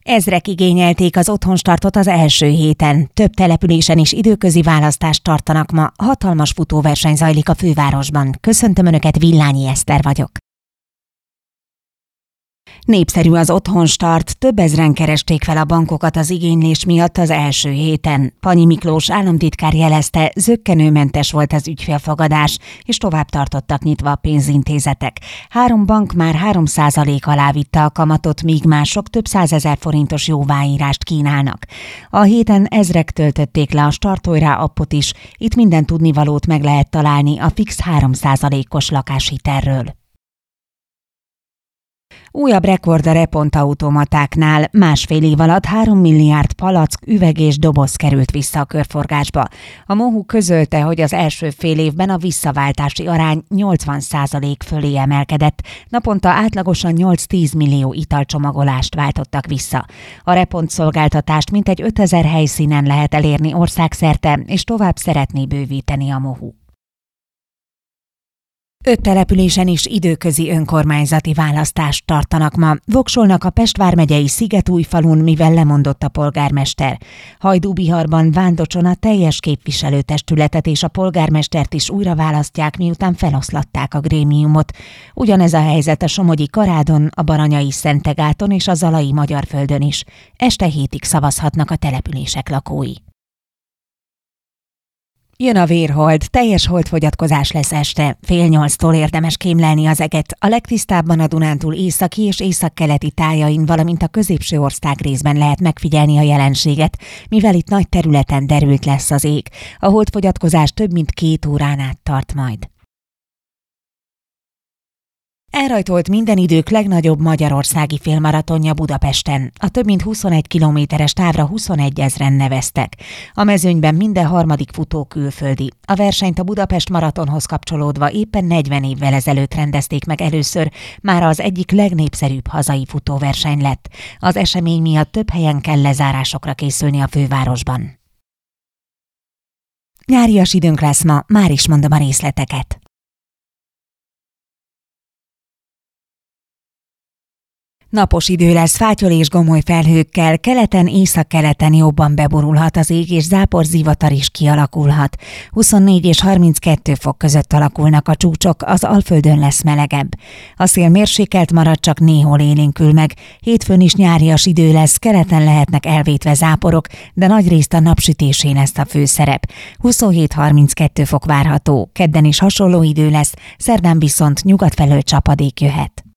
Ezrek igényelték az otthonstartot az első héten. Több településen is időközi választást tartanak ma. Hatalmas futóverseny zajlik a fővárosban. Köszöntöm Önöket, Villányi Eszter vagyok. Népszerű az otthonstart, több ezren keresték fel a bankokat az igénylés miatt az első héten. Panyi Miklós államtitkár jelezte, zökkenőmentes volt az ügyfélfogadás, és tovább tartottak nyitva a pénzintézetek. 3 bank már 3% alá vitte a kamatot, míg mások több 100 000 forintos jóváírást kínálnak. A héten ezrek töltötték le a Startoljrá appot is, itt minden tudnivalót meg lehet találni a fix 3%-os lakáshitelről. Újabb rekord a repontautomatáknál. Másfél év alatt 3 milliárd palack, üveg és doboz került vissza a körforgásba. A MOHU közölte, hogy az első fél évben a visszaváltási arány 80% fölé emelkedett. Naponta átlagosan 8-10 millió italcsomagolást váltottak vissza. A repont szolgáltatást mintegy 5000 helyszínen lehet elérni országszerte, és tovább szeretné bővíteni a MOHU. 5 településen is időközi önkormányzati választást tartanak ma. Voksolnak a Pest vármegyei Szigetújfalun, mivel lemondott a polgármester. Hajdúbiharban, Vándocson a teljes képviselőtestületet és a polgármestert is újra választják, miután feloszlatták a grémiumot. Ugyanez a helyzet a somogyi Karádon, a Baranyai Szentegáton és a Zalai Magyarföldön is. Este 7-ig szavazhatnak a települések lakói. Jön a vérhold, teljes holdfogyatkozás lesz este. 7:30-tól érdemes kémlelni az eget. A legtisztábban a Dunántúl északi és északkeleti tájain, valamint a középső országrészben lehet megfigyelni a jelenséget, mivel itt nagy területen derült lesz az ég. A holdfogyatkozás több mint 2 órán át tart majd. Elrajtolt minden idők legnagyobb magyarországi félmaratonja Budapesten. A több mint 21 kilométeres távra 21 000-en neveztek. A mezőnyben minden harmadik futó külföldi. A versenyt a Budapest maratonhoz kapcsolódva éppen 40 évvel ezelőtt rendezték meg először, már az egyik legnépszerűbb hazai futóverseny lett. Az esemény miatt több helyen kell lezárásokra készülni a fővárosban. Nyárias időnk lesz ma, már is mondom a részleteket. Napos idő lesz, fátyol és gomoly felhőkkel, keleten, északkeleten jobban beborulhat az ég, és záporzivatar is kialakulhat. 24 és 32 fok között alakulnak a csúcsok, az Alföldön lesz melegebb. A szél mérsékelt marad, csak néhol élénkül meg. Hétfőn is nyárias idő lesz, keleten lehetnek elvétve záporok, de nagyrészt a napsütésén lesz a főszerep. 27-32 fok várható, kedden is hasonló idő lesz, szerdán viszont nyugat felől csapadék jöhet.